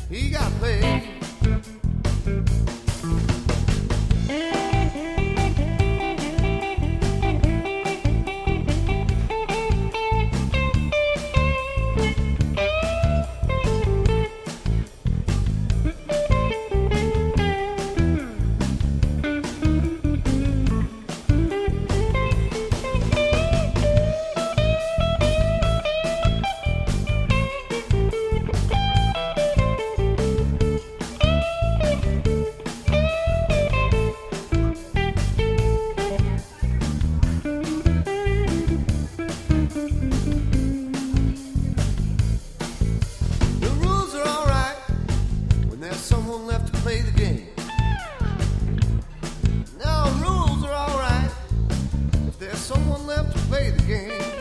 he got paid. Someone left to play the game. Now rules are alright if there's someone left to play the game.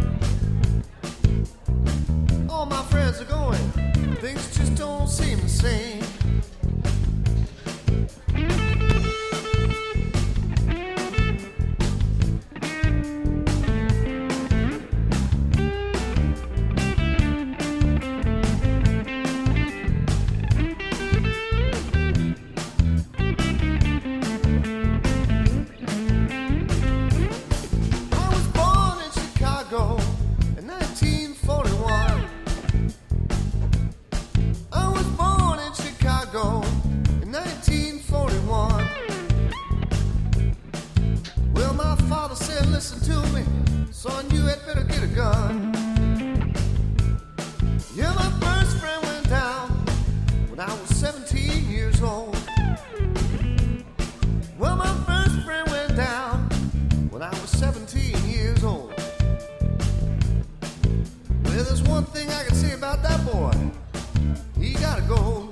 All my friends are going, things just don't seem the same. Listen to me, son, you had better get a gun. Yeah, my first friend went down when I was 17 years old. Well, my first friend went down when I was 17 years old. Well, there's one thing I can say about that boy. He gotta go.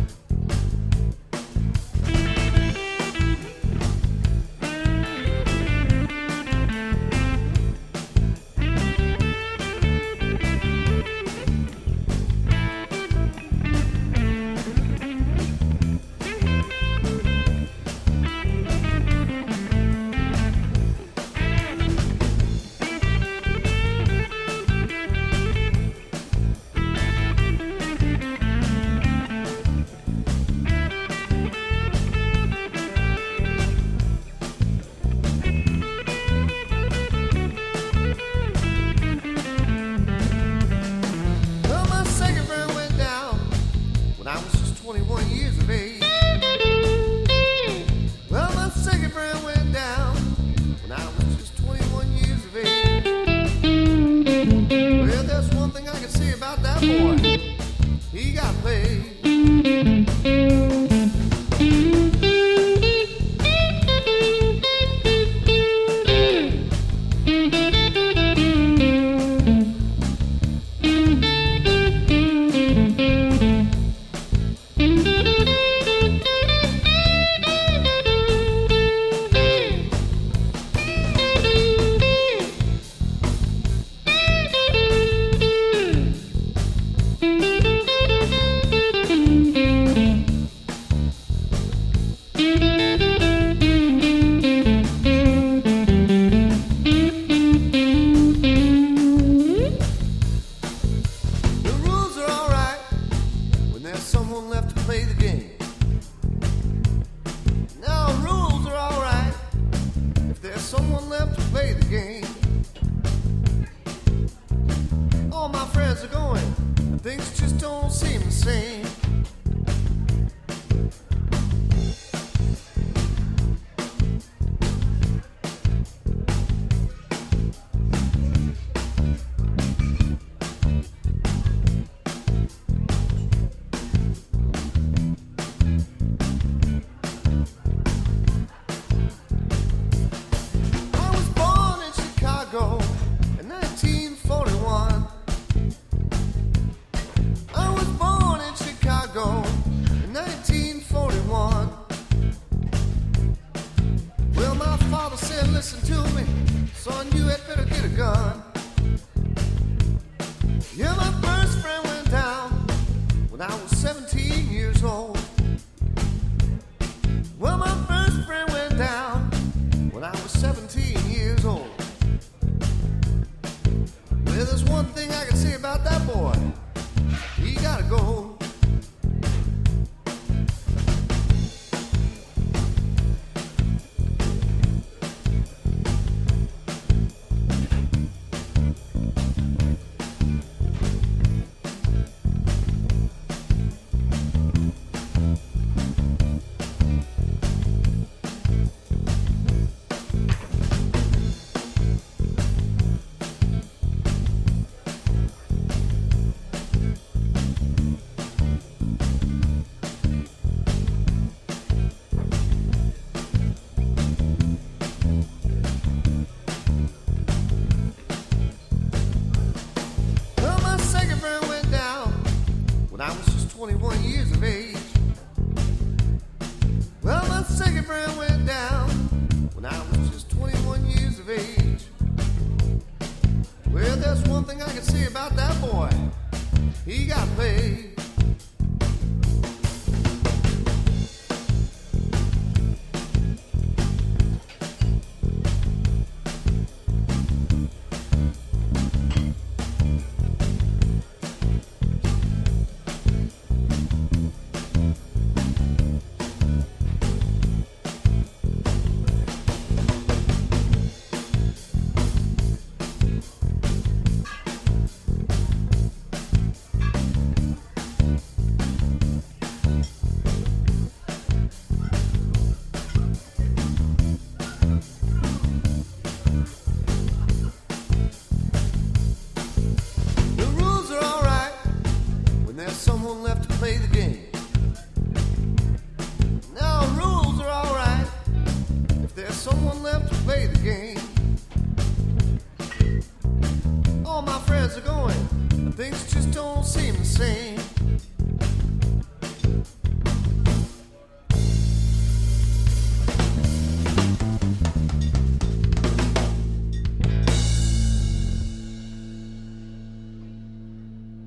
I was just 21 years of age. Well, my second friend went down when I was just 21 years of age. Well, there's one thing I can say about that boy. He got paid. Someone left to play the game. Now rules are alright if there's someone left to play the game. All my friends are going, things just don't seem the same. In 1941, I was born in Chicago in 1941. Well, my father said, listen to me, son, you had better get a gun. Yeah, my first friend went down when I was 17 years old. Well, my first friend went down when I was 17 years old. Well, there's one thing I can say about that boy. He gotta go. he got paid.